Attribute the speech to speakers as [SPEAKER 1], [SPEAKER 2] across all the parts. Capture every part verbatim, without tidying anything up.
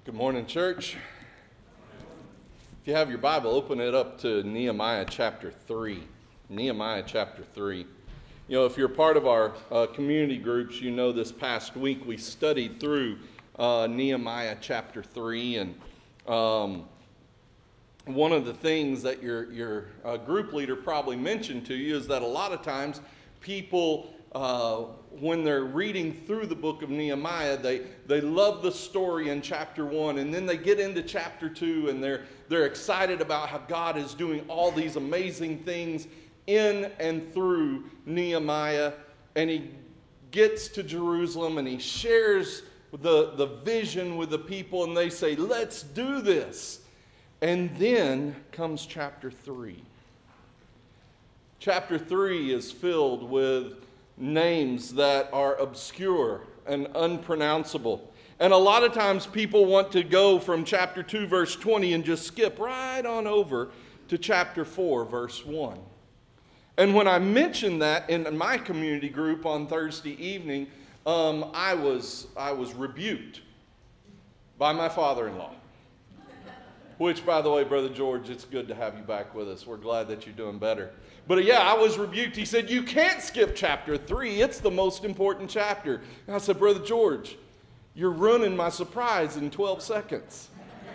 [SPEAKER 1] Good morning, church. If you have your Bible, open it up to Nehemiah chapter three. Nehemiah chapter three. You know, if you're part of our uh, community groups, you know this past week we studied through uh, Nehemiah chapter three. And um, one of the things that your, your uh, group leader probably mentioned to you is that a lot of times people Uh, when they're reading through the book of Nehemiah, they, they love the story in chapter one, and then they get into chapter two, and they're, they're excited about how God is doing all these amazing things in and through Nehemiah, and he gets to Jerusalem, and he shares the, the vision with the people, and they say, let's do this. And then comes chapter three. Chapter three is filled with names that are obscure and unpronounceable. And a lot of times people want to go from chapter two, verse twenty, and just skip right on over to chapter four, verse one. And when I mentioned that in my community group on Thursday evening, um, I was I was rebuked by my father-in-law. Which, by the way, Brother George, it's good to have you back with us. We're glad that you're doing better. But yeah, I was rebuked. He said, you can't skip chapter three. It's the most important chapter. And I said, Brother George, you're ruining my surprise in twelve seconds.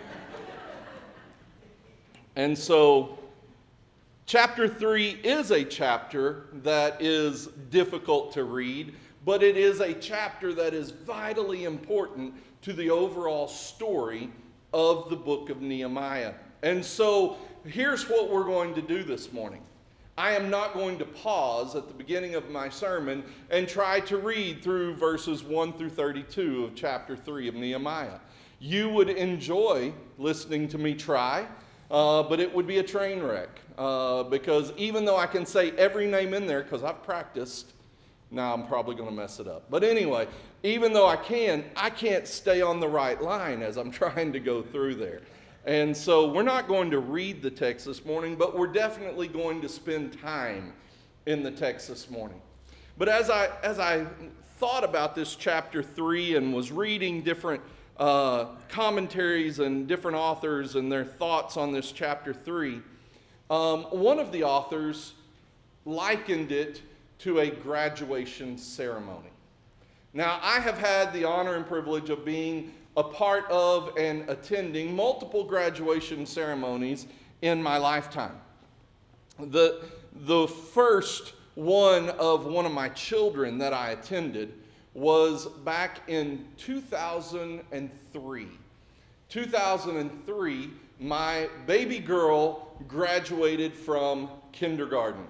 [SPEAKER 1] And so chapter three is a chapter that is difficult to read, but it is a chapter that is vitally important to the overall story of the book of Nehemiah. And so here's what we're going to do this morning. I am not going to pause at the beginning of my sermon and try to read through verses one through thirty-two of chapter three of Nehemiah. You would enjoy listening to me try, uh, but it would be a train wreck. Uh, because even though I can say every name in there, because I've practiced, now I'm probably going to mess it up. But anyway, even though I can, I can't stay on the right line as I'm trying to go through there. And so we're not going to read the text this morning, but we're definitely going to spend time in the text this morning. But as I as I thought about this chapter three and was reading different uh, commentaries and different authors and their thoughts on this chapter three, um, one of the authors likened it to a graduation ceremony. Now, I have had the honor and privilege of being a part of and attending multiple graduation ceremonies in my lifetime. The, the first one of one of my children that I attended was back in two thousand three. two thousand three, my baby girl graduated from kindergarten.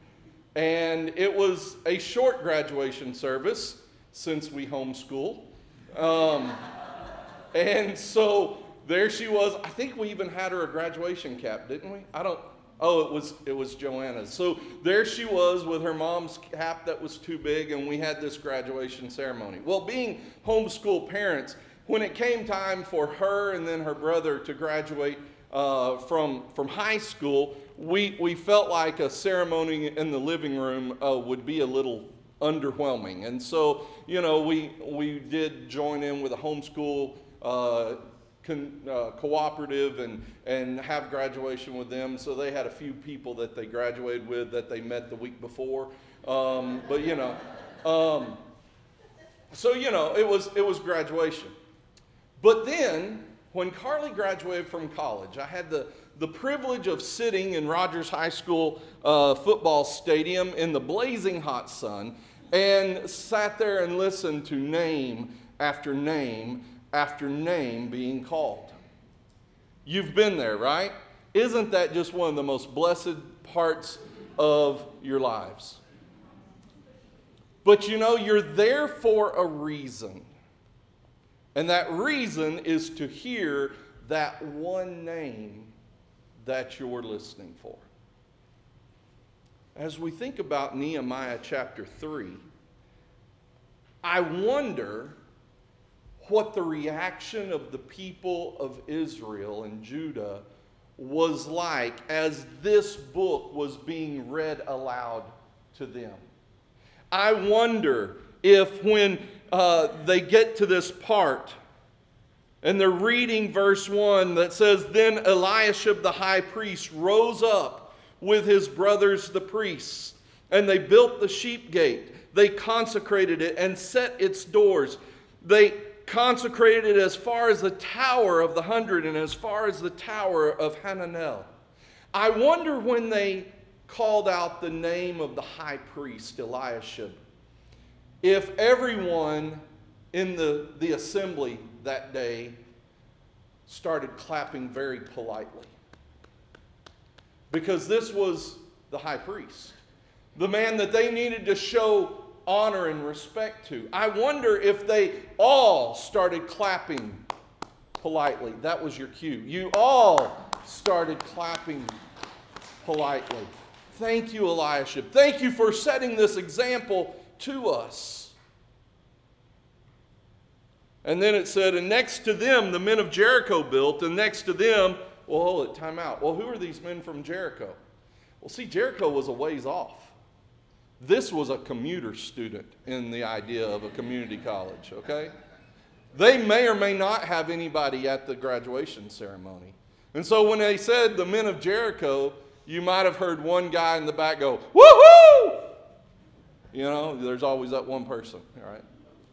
[SPEAKER 1] And it was a short graduation service since we homeschool. Um, And so there she was. I think we even had her a graduation cap, didn't we? I don't, oh, it was it was Joanna's. So there she was with her mom's cap that was too big, and we had this graduation ceremony. Well, being homeschool parents, when it came time for her and then her brother to graduate uh, from, from high school, we, we felt like a ceremony in the living room uh, would be a little underwhelming. And so, you know, we, we did join in with a homeschool Uh, con, uh, cooperative and, and have graduation with them. So they had a few people that they graduated with that they met the week before. Um, but, you know, um, so, you know, it was, it was graduation. But then when Carly graduated from college, I had the, the privilege of sitting in Rogers High School uh, football stadium in the blazing hot sun and sat there and listened to name after name after name being called. You've been there, right? Isn't that just one of the most blessed parts of your lives? But you know, you're there for a reason. And that reason is to hear that one name that you're listening for. As we think about Nehemiah chapter three, I wonder what the reaction of the people of Israel and Judah was like as this book was being read aloud to them. I wonder if when uh, they get to this part And they're reading verse one that says, Then Eliashib the high priest rose up with his brothers the priests, and they built the sheep gate. They consecrated it and set its doors. They consecrated it as far as the tower of the hundred and as far as the tower of Hananel. I wonder when they called out the name of the high priest, Eliashib, if everyone in the, the assembly that day started clapping very politely. Because this was the high priest, the man that they needed to show honor and respect to. I wonder if they all started clapping politely. That was your cue. You all started clapping politely. Thank you, Eliashib. Thank you for setting this example to us. And then it said, and next to them, the men of Jericho built, and next to them, well, hold it, time out. Well, who are these men from Jericho? Well, see, Jericho was a ways off. This was a commuter student in the idea of a community college, okay? They may or may not have anybody at the graduation ceremony. And so when they said the men of Jericho, you might have heard one guy in the back go, woo-hoo! You know, there's always that one person, all right?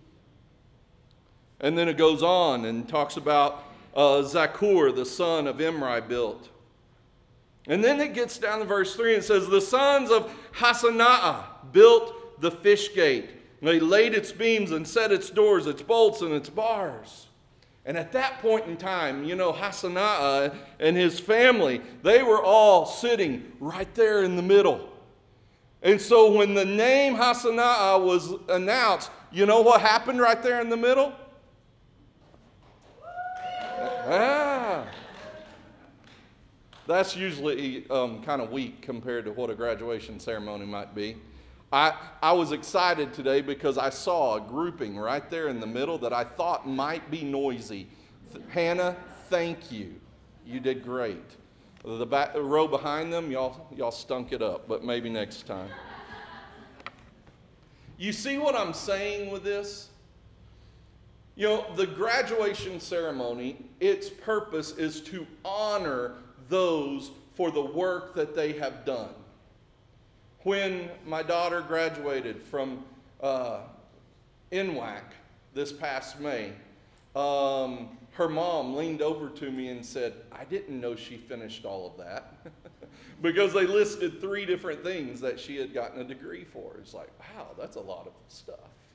[SPEAKER 1] And then it goes on and talks about uh, Zakur, the son of Imri, built. And then it gets down to verse three and it says, the sons of Hasanaah built the fish gate. They laid its beams and set its doors, its bolts, and its bars. And at that point in time, you know, Hasanaah and his family, they were all sitting right there in the middle. And so when the name Hasanaah was announced, you know what happened right there in the middle? Ah. That's usually um, kind of weak compared to what a graduation ceremony might be. I, I was excited today because I saw a grouping right there in the middle that I thought might be noisy. Th- Hannah, thank you. You did great. The, back, the row behind them, y'all, y'all stunk it up, but maybe next time. You see what I'm saying with this? You know, the graduation ceremony, its purpose is to honor those for the work that they have done. When my daughter graduated from uh, N W A C this past May, um, her mom leaned over to me and said, I didn't know she finished all of that. Because they listed three different things that she had gotten a degree for. It's like, wow, that's a lot of stuff.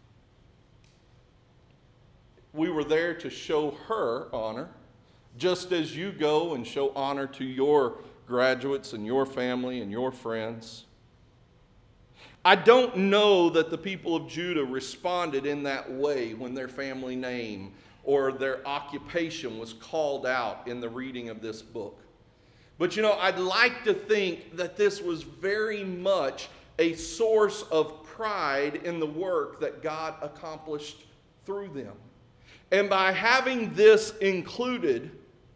[SPEAKER 1] We were there to show her honor, just as you go and show honor to your graduates and your family and your friends. I don't know that the people of Judah responded in that way when their family name or their occupation was called out in the reading of this book. But you know, I'd like to think that this was very much a source of pride in the work that God accomplished through them. And by having this included,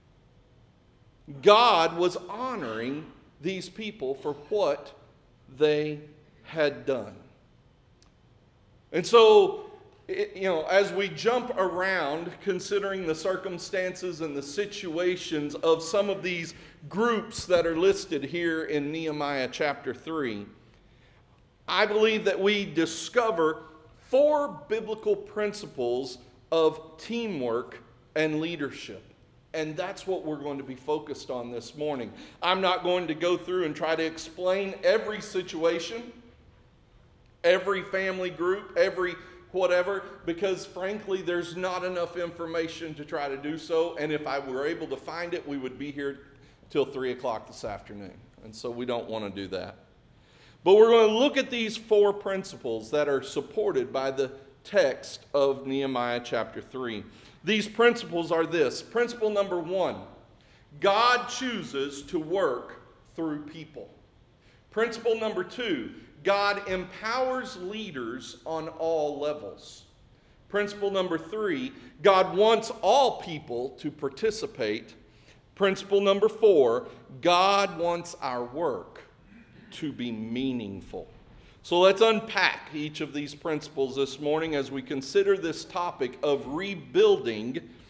[SPEAKER 1] God was honoring these people for what they had done. And so, it, you know, as we jump around, considering the circumstances and the situations of some of these groups that are listed here in Nehemiah chapter three, I believe that we discover four biblical principles of teamwork and leadership. And that's what we're going to be focused on this morning. I'm not going to go through and try to explain every situation, every family group, every whatever, because frankly, there's not enough information to try to do so. And if I were able to find it, we would be here till three o'clock this afternoon. And so we don't want to do that. But we're going to look at these four principles that are supported by the text of Nehemiah chapter three. These principles are this. Principle number one, God chooses to work through people. Principle number two, God empowers leaders on all levels. Principle number three, God wants all people to participate. Principle number four, God wants our work to be meaningful. So let's unpack each of these principles this morning as we consider this topic of rebuilding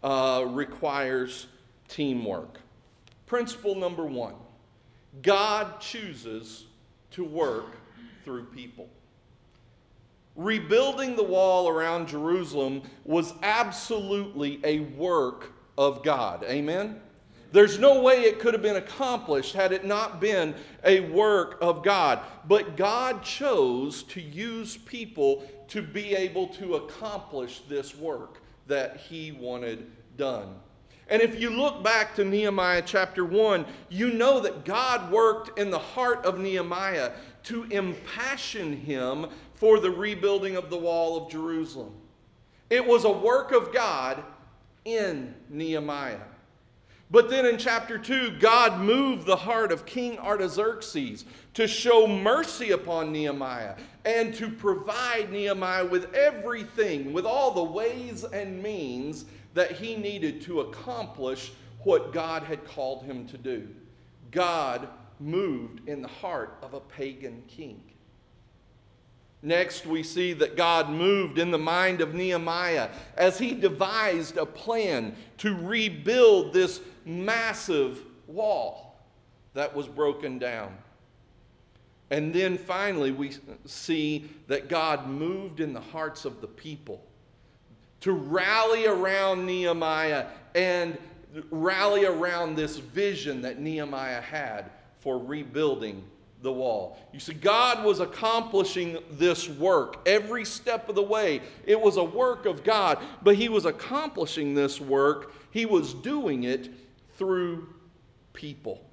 [SPEAKER 1] uh, requires teamwork. Principle number one, God chooses to work through people. Rebuilding the wall around Jerusalem was absolutely a work of God. Amen? There's no way it could have been accomplished had it not been a work of God. But God chose to use people to be able to accomplish this work that He wanted done. And if you look back to Nehemiah chapter one, you know that God worked in the heart of Nehemiah to impassion him for the rebuilding of the wall of Jerusalem. It was a work of God in Nehemiah. But then in chapter two, God moved the heart of King Artaxerxes to show mercy upon Nehemiah and to provide Nehemiah with everything, with all the ways and means that he needed to accomplish what God had called him to do. God moved in the heart of a pagan king. Next, we see that God moved in the mind of Nehemiah as he devised a plan to rebuild this massive wall that was broken down. And then finally, we see that God moved in the hearts of the people to rally around Nehemiah and rally around this vision that Nehemiah had for rebuilding the wall. You see, God was accomplishing this work every step of the way. It was a work of God, but He was accomplishing this work. He was doing it through people.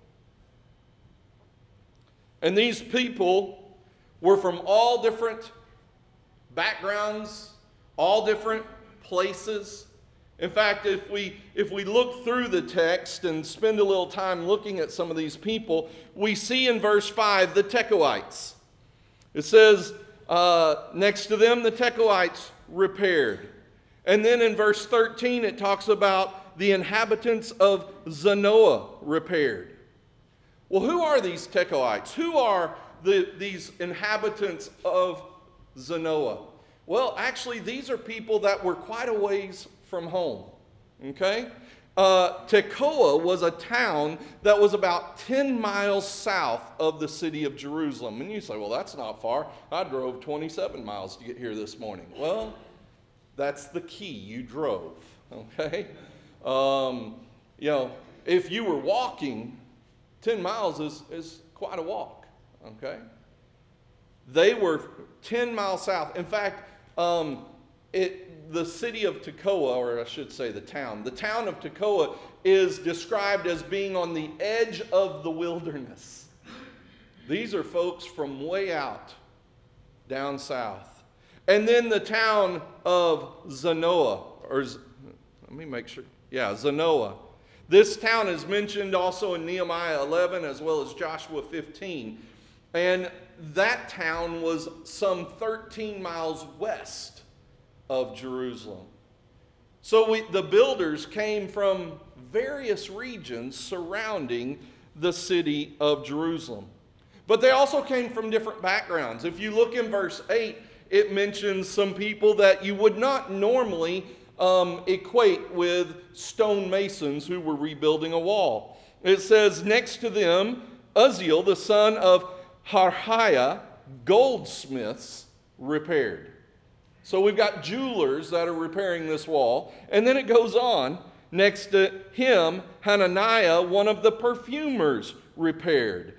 [SPEAKER 1] And these people were from all different backgrounds, all different places. In fact, if we if we look through the text and spend a little time looking at some of these people, we see in verse five the Tekoites. It says, uh, next to them, the Tekoites repaired. And then in verse thirteen, it talks about the inhabitants of Zanoah repaired. Well, who are these Tekoites? Who are the, these inhabitants of Zanoah? Well, actually, these are people that were quite a ways from home. Okay? Uh, Tekoa was a town that was about ten miles south of the city of Jerusalem. And you say, well, that's not far. I drove twenty-seven miles to get here this morning. Well, that's the key. You drove. Okay? Um, you know, if you were walking, ten miles is, is quite a walk. Okay? They were ten miles south. In fact, um, it, the city of Tekoa, or I should say the town, the town of Tekoa is described as being on the edge of the wilderness. These are folks from way out down south. And then the town of Zanoah, or let me make sure, yeah, Zanoah. This town is mentioned also in Nehemiah eleven as well as Joshua fifteen. And that town was some thirteen miles west of Jerusalem. So we, the builders came from various regions surrounding the city of Jerusalem. But they also came from different backgrounds. If you look in verse eight, it mentions some people that you would not normally um, equate with stonemasons who were rebuilding a wall. It says, next to them, Uzziel, the son of Harhaiah, goldsmiths repaired. So we've got jewelers that are repairing this wall. And then it goes on. Next to him, Hananiah, one of the perfumers, repaired.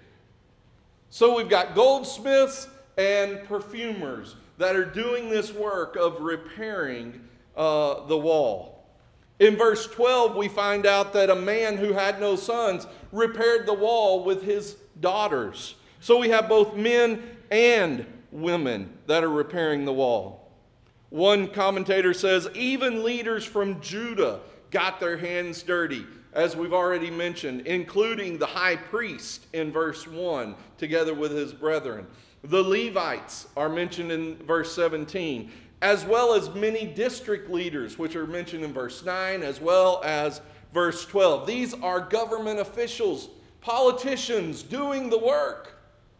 [SPEAKER 1] So we've got goldsmiths and perfumers that are doing this work of repairing uh, the wall. In verse twelve, we find out that a man who had no sons repaired the wall with his daughters. So we have both men and women that are repairing the wall. One commentator says, even leaders from Judah got their hands dirty, as we've already mentioned, including the high priest in verse one, together with his brethren. The Levites are mentioned in verse seventeen, as well as many district leaders, which are mentioned in verse nine, as well as verse twelve. These are government officials, politicians doing the work.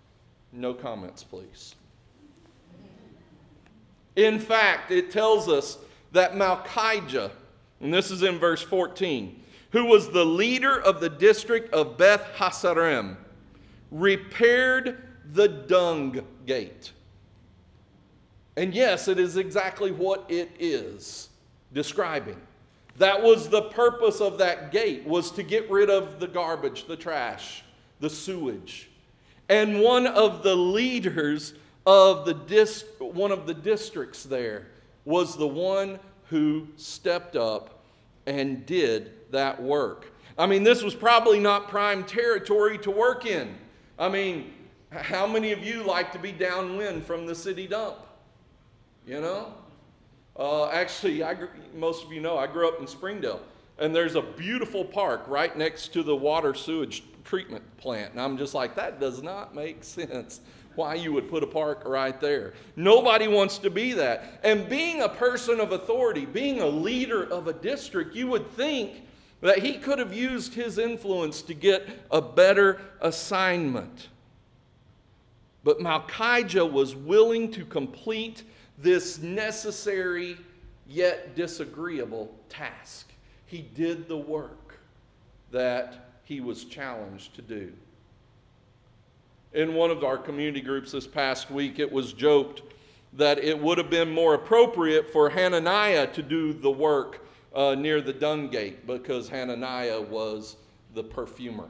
[SPEAKER 1] No comments, please. In fact, it tells us that Malchijah, And this is in verse fourteen. Who was the leader of the district of Beth Hasarim, repaired the dung gate. And yes, it is exactly what it is describing. That was the purpose of that gate, was to get rid of the garbage, the trash, the sewage. And one of the leaders of the dis- one of the districts there was the one who stepped up and did that work. I mean, this was probably not prime territory to work in. I mean, how many of you like to be downwind from the city dump? You know? Uh, actually, I, most of you know, I grew up in Springdale. And there's a beautiful park right next to the water sewage treatment plant. And I'm just like, that does not make sense. Why you would put a park right there. Nobody wants to be that. And being a person of authority, being a leader of a district, you would think that he could have used his influence to get a better assignment. But Malchijah was willing to complete this necessary yet disagreeable task. He did the work that he was challenged to do. In one of our community groups this past week, it was joked that it would have been more appropriate for Hananiah to do the work uh, near the dung gate, because Hananiah was the perfumer.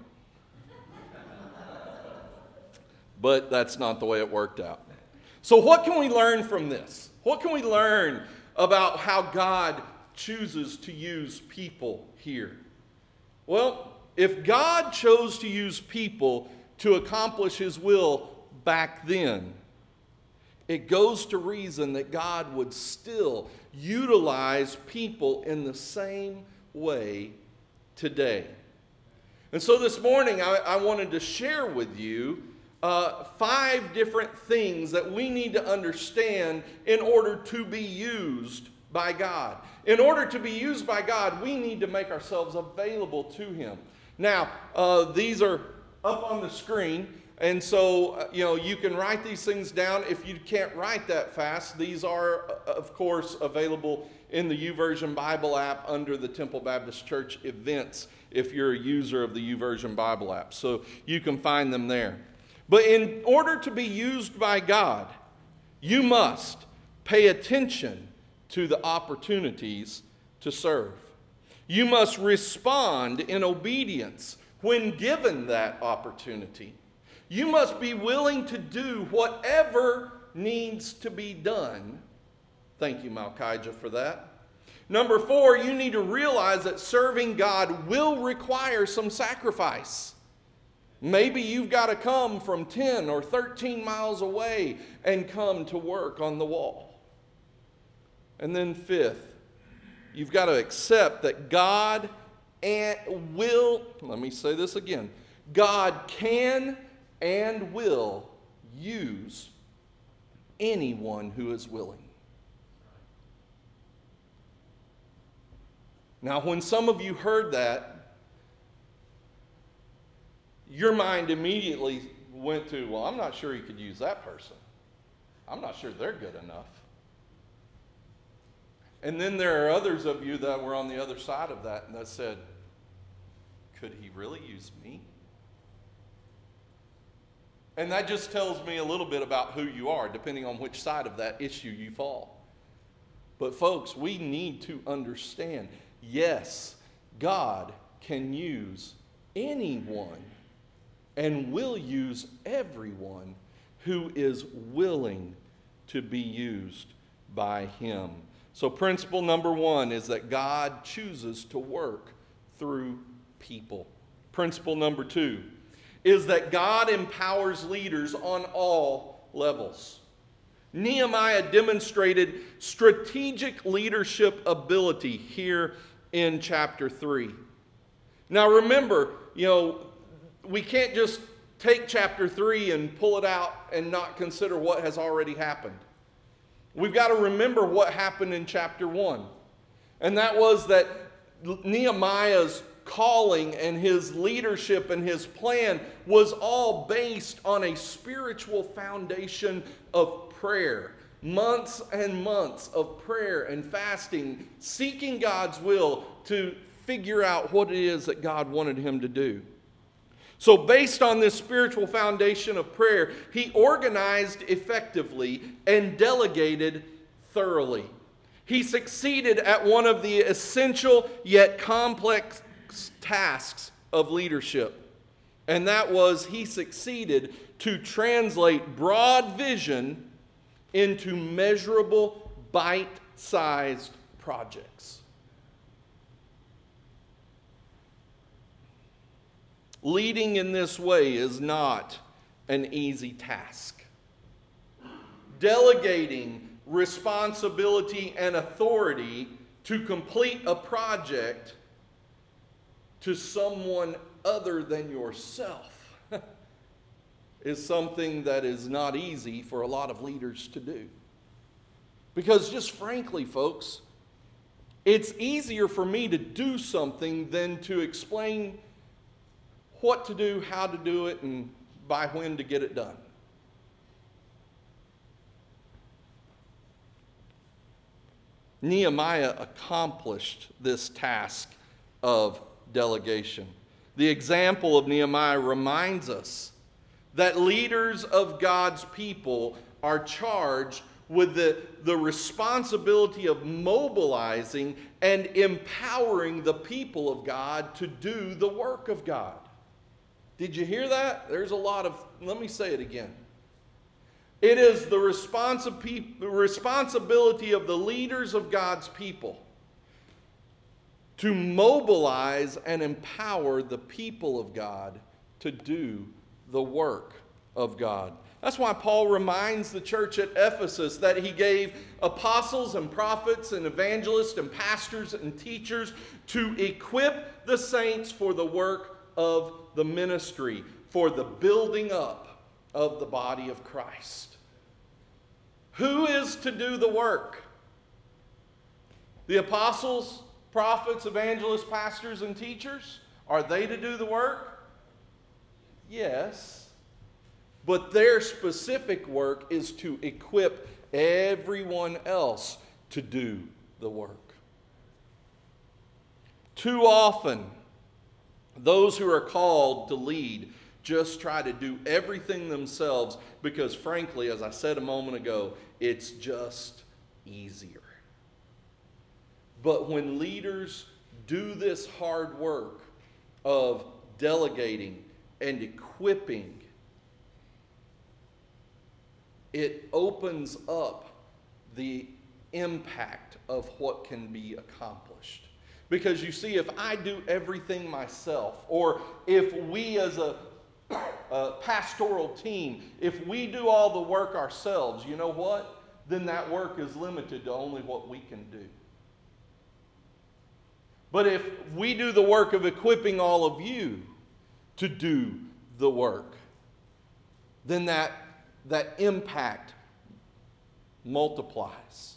[SPEAKER 1] But that's not the way it worked out. So what can we learn from this? What can we learn about how God chooses to use people here? Well, if God chose to use people to accomplish his will back then, it goes to reason that God would still utilize people in the same way today. And so this morning I, I wanted to share with you uh, five different things that we need to understand in order to be used by God. In order to be used by God, we need to make ourselves available to him. Now, uh, these are up on the screen, and so uh, you know you can write these things down. If you can't write that fast, these are uh, of course available in the YouVersion Bible app under the Temple Baptist Church events if you're a user of the YouVersion Bible app. So you can find them there. But in order to be used by God, you must pay attention to the opportunities to serve. You must respond in obedience when given that opportunity. You must be willing to do whatever needs to be done. Thank you, Malchijah, for that. Number four, you need to realize that serving God will require some sacrifice. Maybe you've got to come from ten or thirteen miles away and come to work on the wall. And then fifth, you've got to accept that God and will, let me say this again, God can and will use anyone who is willing. Now, when some of you heard that, your mind immediately went to, well, I'm not sure he could use that person. I'm not sure they're good enough. And then there are others of you that were on the other side of that and that said, could he really use me? And that just tells me a little bit about who you are, depending on which side of that issue you fall. But folks, we need to understand, yes, God can use anyone and will use everyone who is willing to be used by him. So principle number one is that God chooses to work through people. Principle number two is that God empowers leaders on all levels. Nehemiah demonstrated strategic leadership ability here in chapter three. Now remember, you know, we can't just take chapter three and pull it out and not consider what has already happened. We've got to remember what happened in chapter one. And that was that Nehemiah's calling and his leadership and his plan was all based on a spiritual foundation of prayer, months and months of prayer and fasting, seeking God's will to figure out what it is that God wanted him to do. So based on this spiritual foundation of prayer, he organized effectively and delegated thoroughly. He succeeded at one of the essential yet complex tasks of leadership. And that was he succeeded to translate broad vision into measurable, bite-sized projects. Leading in this way is not an easy task. Delegating responsibility and authority to complete a project to someone other than yourself is something that is not easy for a lot of leaders to do. Because just frankly, folks, it's easier for me to do something than to explain what to do, how to do it, and by when to get it done. Nehemiah accomplished this task of delegation. The example of Nehemiah reminds us that leaders of God's people are charged with the, the responsibility of mobilizing and empowering the people of God to do the work of God. Did you hear that? There's a lot of, let me say it again. It is the responsi- responsibility of the leaders of God's people to mobilize and empower the people of God to do the work of God. That's why Paul reminds the church at Ephesus that he gave apostles and prophets and evangelists and pastors and teachers to equip the saints for the work of the ministry, for the building up of the body of Christ. Who is to do the work? The apostles, prophets, evangelists, pastors, and teachers? Are they to do the work? Yes. But their specific work is to equip everyone else to do the work. Too often, those who are called to lead just try to do everything themselves because, frankly, as I said a moment ago, it's just easier. But when leaders do this hard work of delegating and equipping, it opens up the impact of what can be accomplished. Because you see, if I do everything myself, or if we as a, a pastoral team, if we do all the work ourselves, you know what? Then that work is limited to only what we can do. But if we do the work of equipping all of you to do the work, then that, that impact multiplies.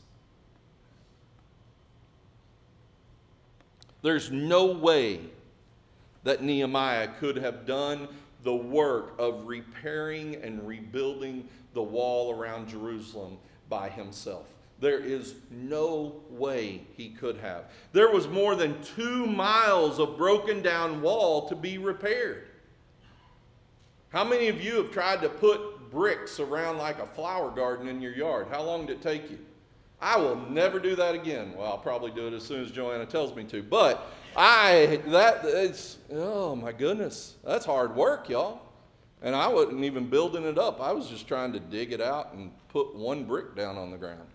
[SPEAKER 1] There's no way that Nehemiah could have done the work of repairing and rebuilding the wall around Jerusalem by himself. There is no way he could have. There was more than two miles of broken down wall to be repaired. How many of you have tried to put bricks around like a flower garden in your yard? How long did it take you? I will never do that again. Well, I'll probably do it as soon as Joanna tells me to. But I, that, it's, oh my goodness, that's hard work, y'all. And I wasn't even building it up. I was just trying to dig it out and put one brick down on the ground.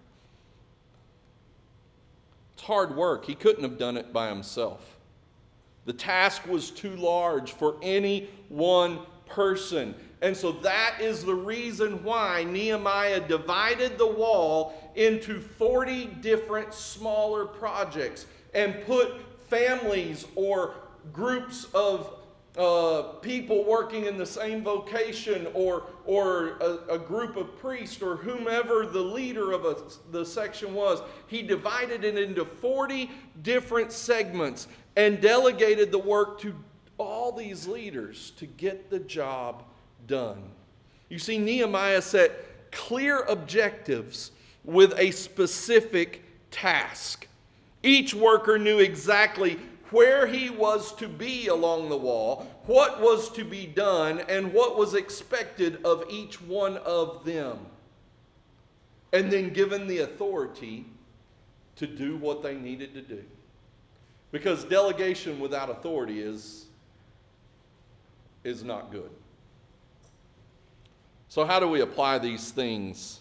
[SPEAKER 1] It's hard work. He couldn't have done it by himself. The task was too large for any one person. And so that is the reason why Nehemiah divided the wall into forty different smaller projects and put families or groups of uh, people working in the same vocation, or, or a, a group of priests, or whomever the leader of a, the section was. He divided it into forty different segments and delegated the work to all these leaders to get the job done. You see, Nehemiah set clear objectives with a specific task. Each worker knew exactly where he was to be along the wall, what was to be done, and what was expected of each one of them. And then given the authority to do what they needed to do. Because delegation without authority is, is not good. So how do we apply these things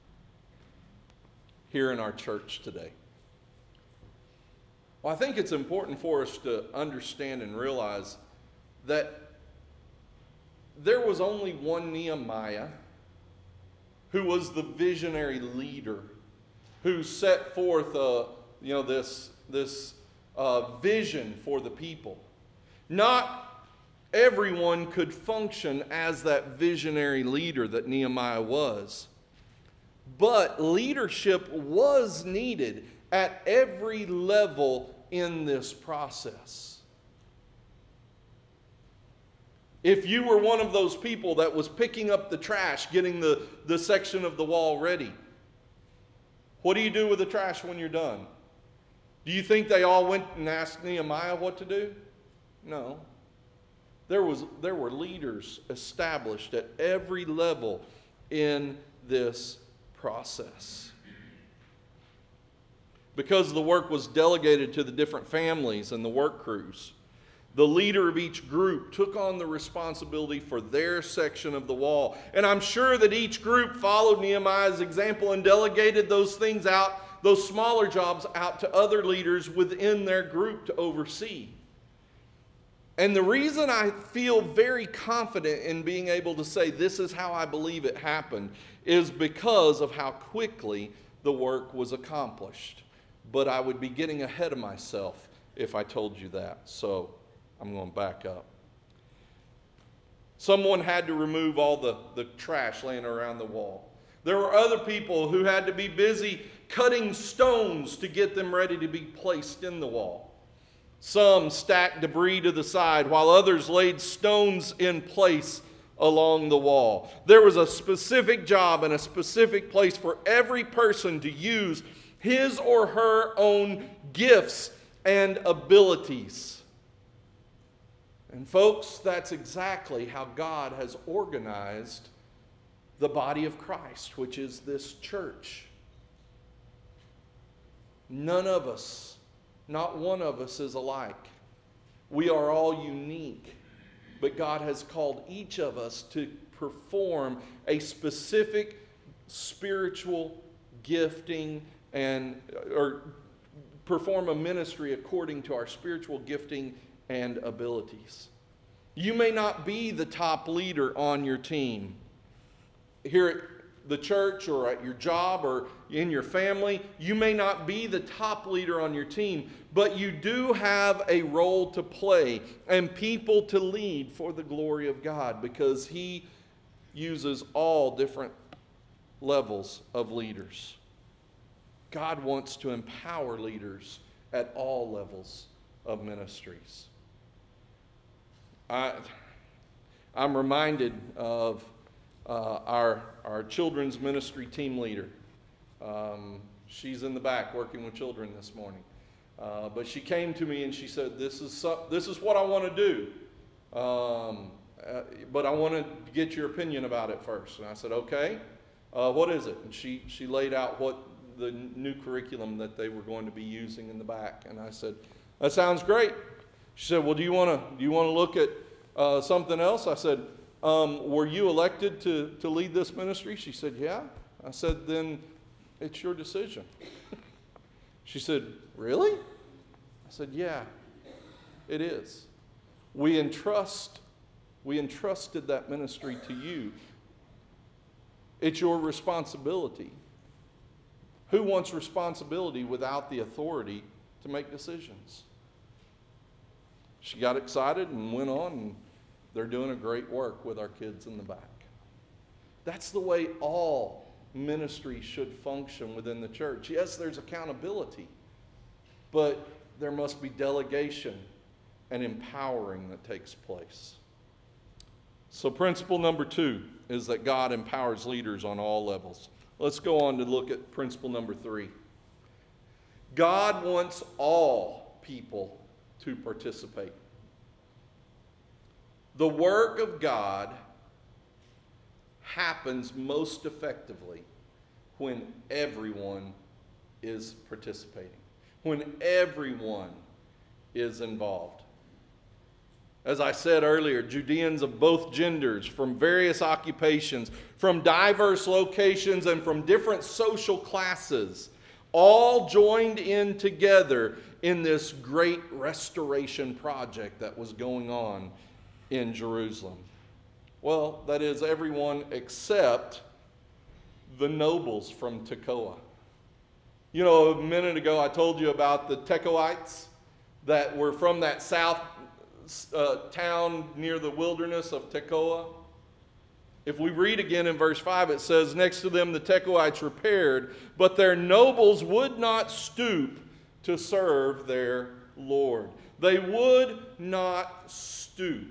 [SPEAKER 1] here in our church today? Well, I think it's important for us to understand and realize that there was only one Nehemiah who was the visionary leader, who set forth uh, you know, this, this uh, vision for the people. Not everyone could function as that visionary leader that Nehemiah was. But leadership was needed at every level in this process. If you were one of those people that was picking up the trash, getting the, the section of the wall ready, what do you do with the trash when you're done? Do you think they all went and asked Nehemiah what to do? No. There was, there were leaders established at every level in this process. Because the work was delegated to the different families and the work crews, the leader of each group took on the responsibility for their section of the wall. And I'm sure that each group followed Nehemiah's example and delegated those things out, those smaller jobs out to other leaders within their group to oversee. And the reason I feel very confident in being able to say this is how I believe it happened is because of how quickly the work was accomplished. But I would be getting ahead of myself if I told you that. So I'm going to back up. Someone had to remove all the, the trash laying around the wall. There were other people who had to be busy cutting stones to get them ready to be placed in the wall. Some stacked debris to the side, while others laid stones in place along the wall. There was a specific job and a specific place for every person to use his or her own gifts and abilities. And folks, that's exactly how God has organized the body of Christ, which is this church. None of us, not one of us is alike. We are all unique, but God has called each of us to perform a specific spiritual gifting and or perform a ministry according to our spiritual gifting and abilities. You may not be the top leader on your team. Here at the church or at your job or in your family, you may not be the top leader on your team, but you do have a role to play and people to lead for the glory of God, because He uses all different levels of leaders. God wants to empower leaders at all levels of ministries. I, I'm reminded of uh, our, our children's ministry team leader. Um, she's in the back working with children this morning. Uh, but she came to me and she said, this is, some, this is what I want to do. Um, uh, but I want to get your opinion about it first. And I said, okay, uh, what is it? And she, she laid out what the new curriculum that they were going to be using in the back. And I said, that sounds great. She said, well, do you want to do you want to look at uh, something else? I said, um, were you elected to, to lead this ministry? She said, yeah. I said, then it's your decision. She said, really? I said, yeah, it is. We entrust, we entrusted that ministry to you. It's your responsibility. Who wants responsibility without the authority to make decisions? She got excited and went on, and they're doing a great work with our kids in the back. That's the way all ministry should function within the church. Yes, there's accountability, but there must be delegation and empowering that takes place. So principle number two is that God empowers leaders on all levels. Let's go on to look at principle number three. God wants all people to participate. The work of God happens most effectively when everyone is participating, when everyone is involved. As I said earlier, Judeans of both genders, from various occupations, from diverse locations, and from different social classes, all joined in together in this great restoration project that was going on in Jerusalem. Well, that is everyone except the nobles from Tekoa. You know, a minute ago I told you about the Tekoites that were from that south uh, town near the wilderness of Tekoa. If we read again in verse five, it says, next to them the Tekoites repaired, but their nobles would not stoop to serve their Lord. They would not stoop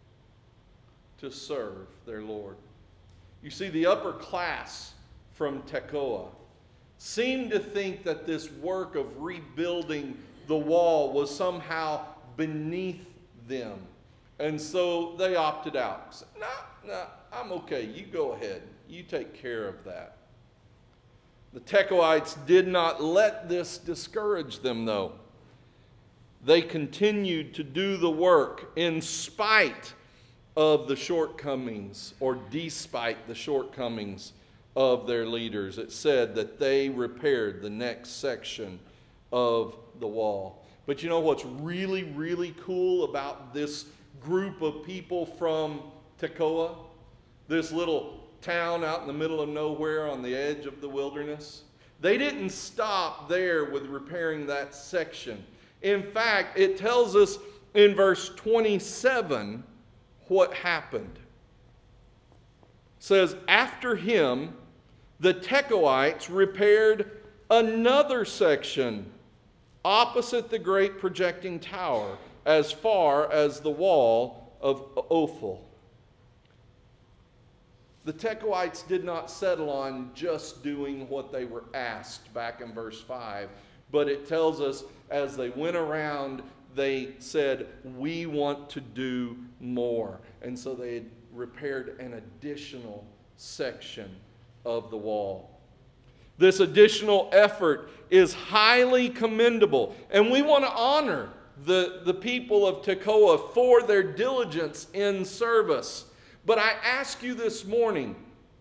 [SPEAKER 1] to serve their Lord. You see, the upper class from Tekoa seemed to think that this work of rebuilding the wall was somehow beneath them. And so they opted out. Said, no, no, I'm okay. You go ahead. You take care of that. The Tekoites did not let this discourage them, though. They continued to do the work in spite of the shortcomings, or despite the shortcomings of their leaders. It said that they repaired the next section of the wall. But you know what's really, really cool about this group of people from Tekoa? This little town out in the middle of nowhere on the edge of the wilderness? They didn't stop there with repairing that section. In fact, it tells us in verse twenty-seven what happened. It says, after him, the Tekoites repaired another section opposite the great projecting tower as far as the wall of Ophel. The Tekoites did not settle on just doing what they were asked back in verse five, but it tells us as they went around, they said, we want to do more. And so they had repaired an additional section of the wall. This additional effort is highly commendable. And we want to honor the, the people of Tekoa for their diligence in service. But I ask you this morning,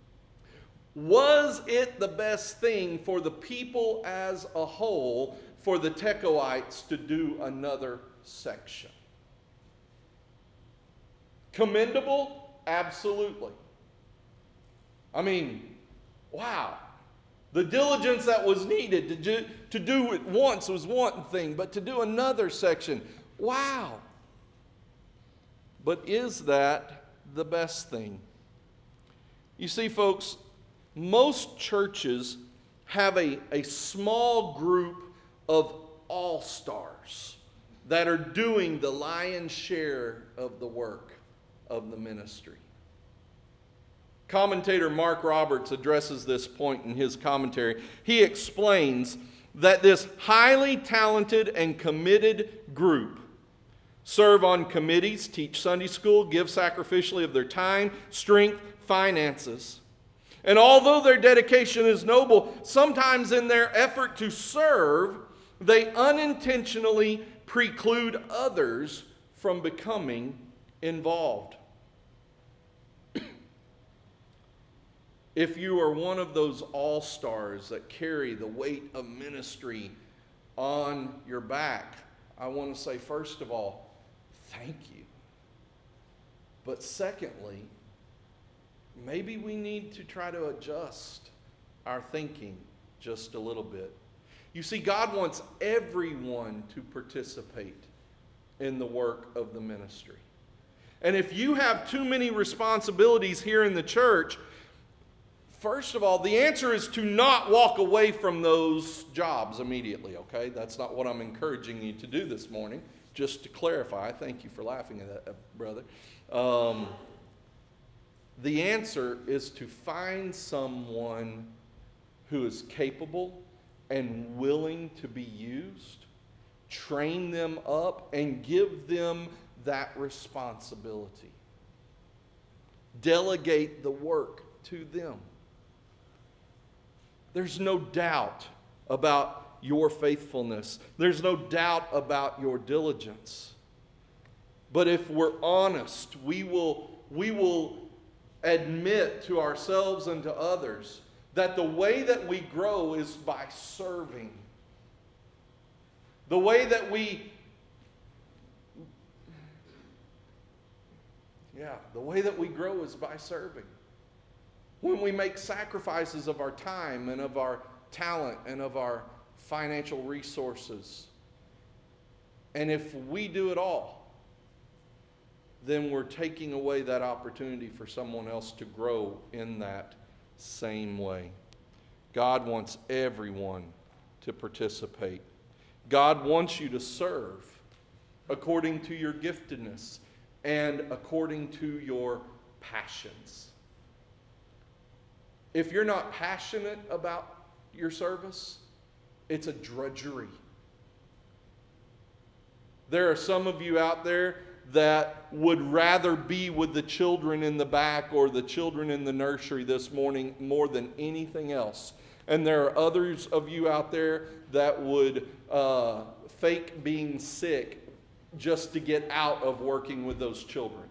[SPEAKER 1] was it the best thing for the people as a whole for the Tekoites to do another section? Commendable? Absolutely. I mean, wow. The diligence that was needed to do, to do it once was one thing, but to do another section, wow. But is that the best thing? You see, folks, most churches have a, a small group of all-stars that are doing the lion's share of the work of the ministry. Commentator Mark Roberts addresses this point in his commentary. He explains that this highly talented and committed group serve on committees, teach Sunday school, give sacrificially of their time, strength, finances. And although their dedication is noble, sometimes in their effort to serve, they unintentionally preclude others from becoming involved. If you are one of those all-stars that carry the weight of ministry on your back, I want to say, first of all, thank you. But secondly, maybe we need to try to adjust our thinking just a little bit. You see, God wants everyone to participate in the work of the ministry. And if you have too many responsibilities here in the church, first of all, the answer is to not walk away from those jobs immediately, okay? That's not what I'm encouraging you to do this morning. Just to clarify, thank you for laughing at that, brother. Um, the answer is to find someone who is capable and willing to be used. Train them up and give them that responsibility. Delegate the work to them. There's no doubt about your faithfulness. There's no doubt about your diligence. But if we're honest, we will, we will admit to ourselves and to others that the way that we grow is by serving. The way that we, yeah, the way that we grow is by serving. When we make sacrifices of our time and of our talent and of our financial resources. And if we do it all, then we're taking away that opportunity for someone else to grow in that same way. God wants everyone to participate. God wants you to serve according to your giftedness and according to your passions. If you're not passionate about your service, it's a drudgery. There are some of you out there that would rather be with the children in the back or the children in the nursery this morning more than anything else. And there are others of you out there that would uh, fake being sick just to get out of working with those children.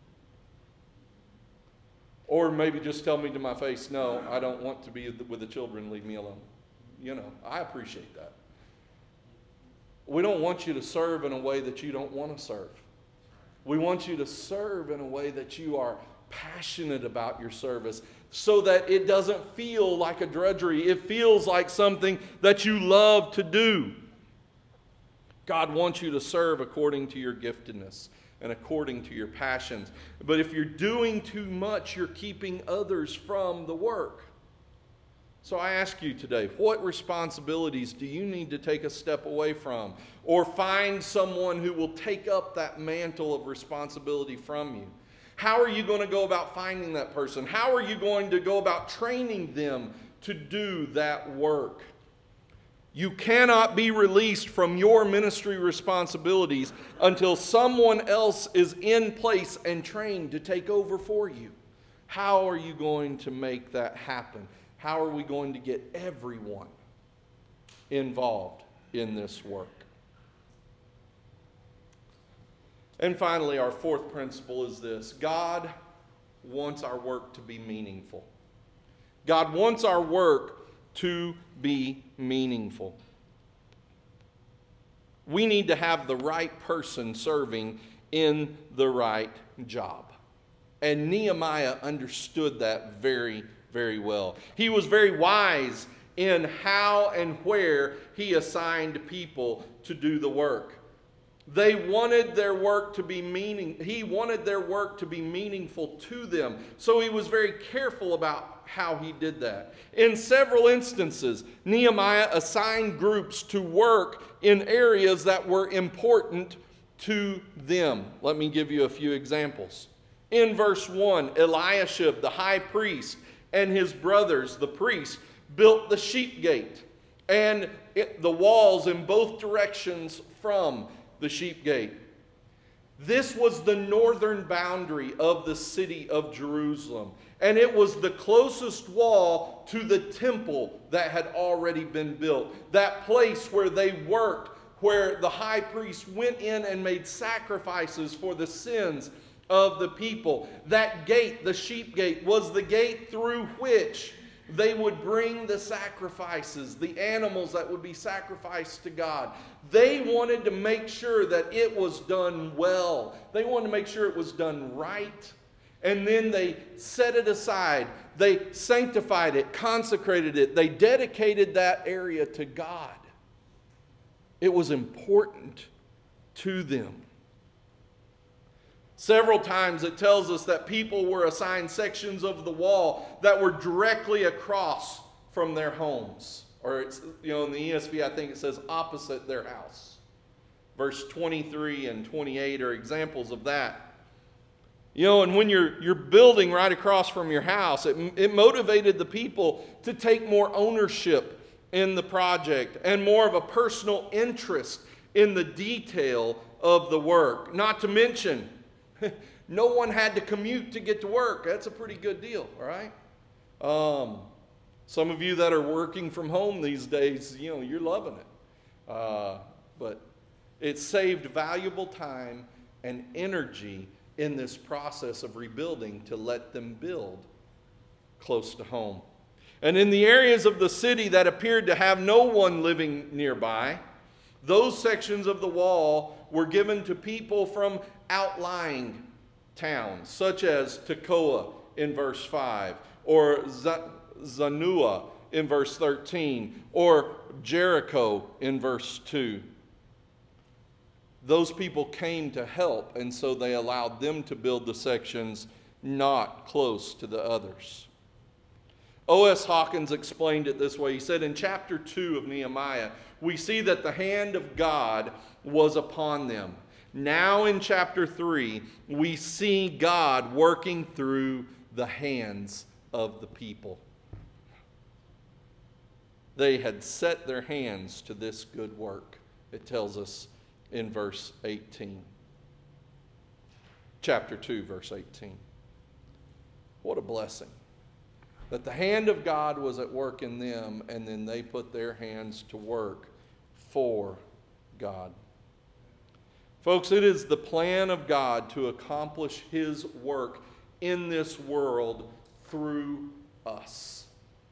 [SPEAKER 1] Or maybe just tell me to my face, no, I don't want to be with the children, leave me alone. You know, I appreciate that. We don't want you to serve in a way that you don't want to serve. We want you to serve in a way that you are passionate about your service so that it doesn't feel like a drudgery. It feels like something that you love to do. God wants you to serve according to your giftedness and according to your passions. But if you're doing too much, you're keeping others from the work. So I ask you today, what responsibilities do you need to take a step away from? Or find someone who will take up that mantle of responsibility from you? How are you going to go about finding that person? How are you going to go about training them to do that work? You cannot be released from your ministry responsibilities until someone else is in place and trained to take over for you. How are you going to make that happen? How are we going to get everyone involved in this work? And finally, our fourth principle is this: God wants our work to be meaningful. God wants our work to be meaningful. We need to have the right person serving in the right job. And Nehemiah understood that very, very well. He was very wise in how and where he assigned people to do the work. They wanted their work to be meaning. He wanted their work to be meaningful to them. So he was very careful about how he did that. In several instances, Nehemiah assigned groups to work in areas that were important to them. Let me give you a few examples. In verse one, Eliashib, the high priest, and his brothers, the priests, built the sheep gate and it, the walls in both directions from the sheep gate. This was the northern boundary of the city of Jerusalem, and it was the closest wall to the temple that had already been built. That place where they worked, where the high priest went in and made sacrifices for the sins of the people. That gate, the sheep gate, was the gate through which they would bring the sacrifices, the animals that would be sacrificed to God. They wanted to make sure that it was done well. They wanted to make sure it was done right. And then they set it aside. They sanctified it, consecrated it. They dedicated that area to God. It was important to them. Several times it tells us that people were assigned sections of the wall that were directly across from their homes. Or, it's, you know, in the E S V, I think it says opposite their house. Verse twenty-three and twenty-eight are examples of that. You know, and when you're, you're building right across from your house, it, it motivated the people to take more ownership in the project and more of a personal interest in the detail of the work. Not to mention, no one had to commute to get to work. That's a pretty good deal, right? Um, some of you that are working from home these days, you know, you're loving it. Uh, but it saved valuable time and energy in this process of rebuilding to let them build close to home. And in the areas of the city that appeared to have no one living nearby, those sections of the wall were given to people from outlying towns, such as Tekoa in verse five, or Zanoah in verse thirteen, or Jericho in verse two. Those people came to help, and so they allowed them to build the sections not close to the others. O S Hawkins explained it this way. He said, in chapter two of Nehemiah, we see that the hand of God was upon them. Now in chapter three, we see God working through the hands of the people. They had set their hands to this good work, it tells us in verse eighteen. Chapter two, verse eighteen. What a blessing. That the hand of God was at work in them, and then they put their hands to work for God. Folks, it is the plan of God to accomplish His work in this world through us.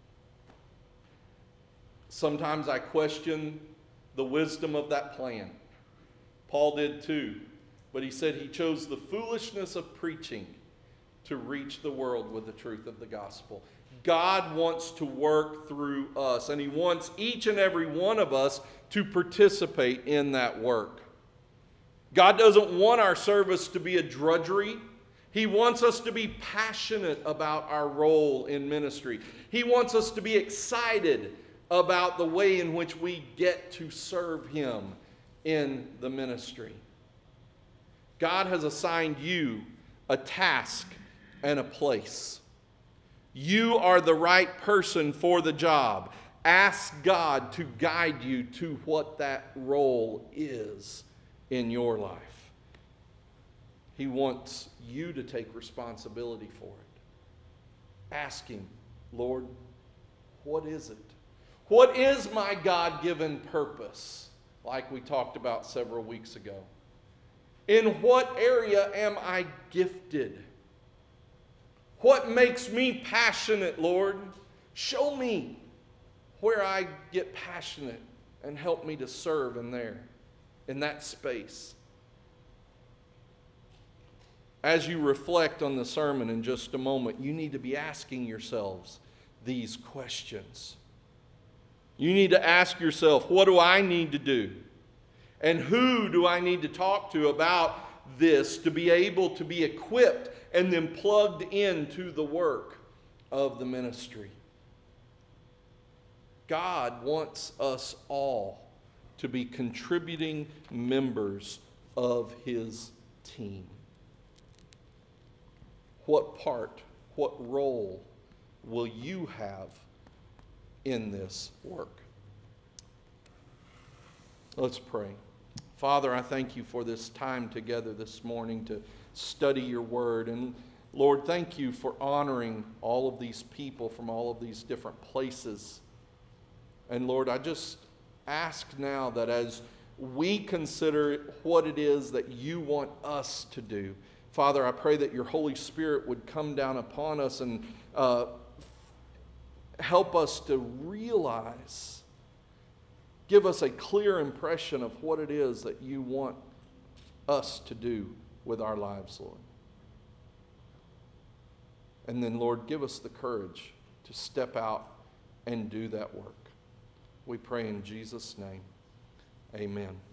[SPEAKER 1] Sometimes I question the wisdom of that plan. Paul did too, but he said he chose the foolishness of preaching to reach the world with the truth of the gospel. God wants to work through us, and He wants each and every one of us to participate in that work. God doesn't want our service to be a drudgery. He wants us to be passionate about our role in ministry. He wants us to be excited about the way in which we get to serve Him in the ministry. God has assigned you a task and a place. You are the right person for the job. Ask God to guide you to what that role is in your life. He wants you to take responsibility for it. Ask Him, Lord, what is it? What is my God-given purpose? Like we talked about several weeks ago. In what area am I gifted? What makes me passionate, Lord? Show me where I get passionate and help me to serve in there, in that space. As you reflect on the sermon in just a moment, you need to be asking yourselves these questions. You need to ask yourself, what do I need to do? And who do I need to talk to about this to be able to be equipped and then plugged into the work of the ministry? God wants us all to be contributing members of His team. What part, what role will you have in this work? Let's pray. Father, I thank You for this time together this morning to study Your word. And Lord, thank You for honoring all of these people from all of these different places. And Lord, I just ask now that as we consider what it is that You want us to do, Father, I pray that Your Holy Spirit would come down upon us and uh, help us to realize, give us a clear impression of what it is that You want us to do with our lives, Lord. And then, Lord, give us the courage to step out and do that work. We pray in Jesus' name. Amen.